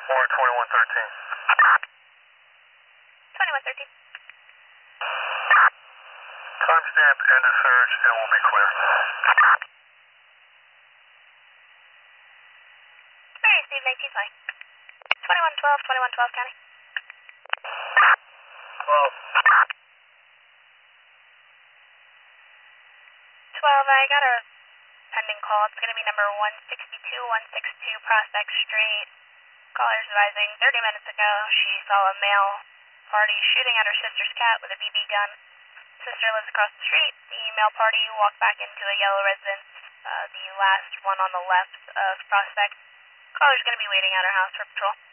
Or 2113. 2113. Timestamp end of search and we'll be clear. Very Steve, 1920. 2112, 2112 County. 12. 12, I got a pending call. It's going to be number 162 Prospect Street. Caller's advising 30 minutes ago she saw a male party shooting at her sister's cat with a BB gun. Sister lives across the street. The male party walked back into a yellow residence, the last one on the left of Prospect. Caller's going to be waiting at her house for patrol.